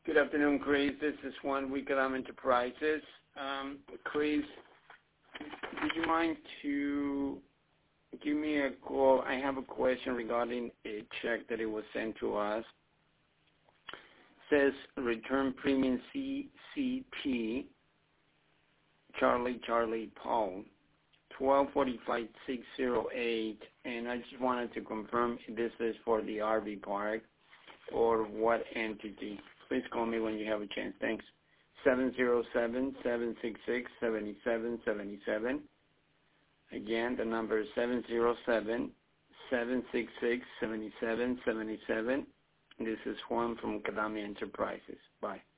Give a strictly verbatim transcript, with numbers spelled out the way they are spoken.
Good afternoon, Chris. This is Juan with Kadam Enterprises. Um, Chris, would you mind to give me a call? I have a question regarding a check that it was sent to us. It says return premium C C P, Charlie Charlie Paul, twelve forty-five six oh eight, and I just wanted to confirm if this is for the R V park or what entity. Please call me when you have a chance. Thanks. seven zero seven, seven six six, seven seven seven seven. Again, the number is seven zero seven, seven six six, seven seven seven seven. This is Juan from Kadam Enterprises. Bye.